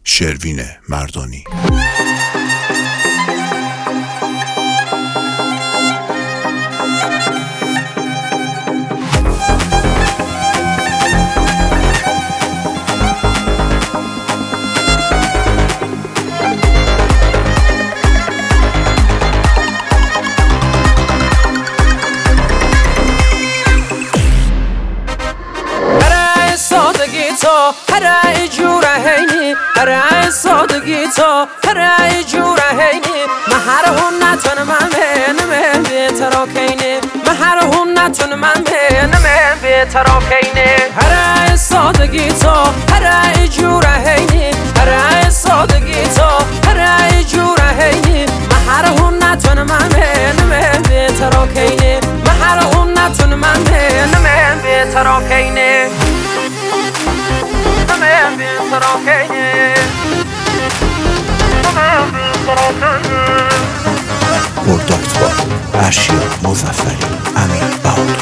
شروین مردانی. هر جوره هینی هر سادگی تو هر جوره هینی مهر هون نتون من بهتر کینی مهر هون نتون من بهتر کینی هر سادگی تو هر جوره هینی هر سادگی تو هر جوره هینی مهر هون نتون من بهتر کینی مهر هون نتون من بهتر کینی پرداکت با ارشیا مظفری، امیر بهادر.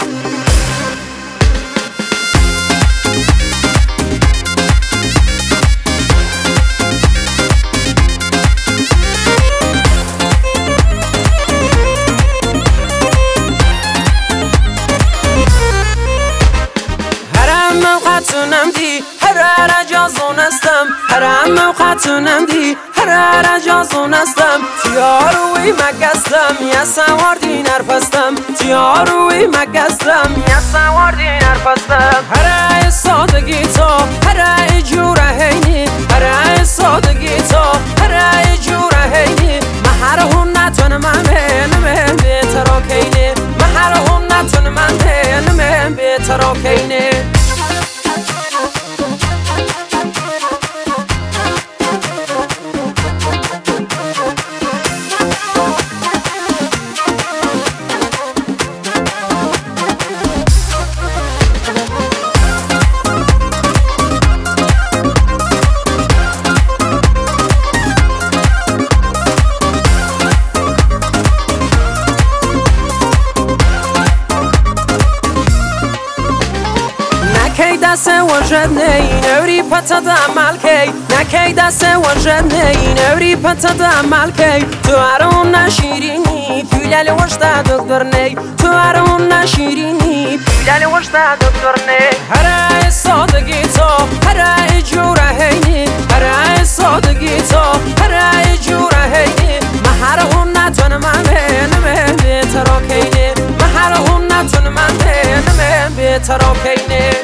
موقعتونم دی هر جازون استم هر موقعتونم دی هر جازون استم تیاروی مگستم یا سوار دینر پستم تیاروی مگستم یا سوار دینر پستم هر سادگی تو هر جوره هینی هر سادگی تو هر جوره هینی مهر هون نتون من بهتر کینی مهر هون نتون من بهتر کینی دست وجد نی نوری پتا دمال کی نکی دست وجد نی نوری پتا دمال کی تو ارون نشیرینی پیلال وشتا دکتر نی تو ارون نشیرینی پیلال وشتا دکتر نی هر سادگی تو هر جوره هینی هر سادگی تو هر جوره هینی مهر هون نتون من بهتر کینی مهر هون نتون من بهتر کینی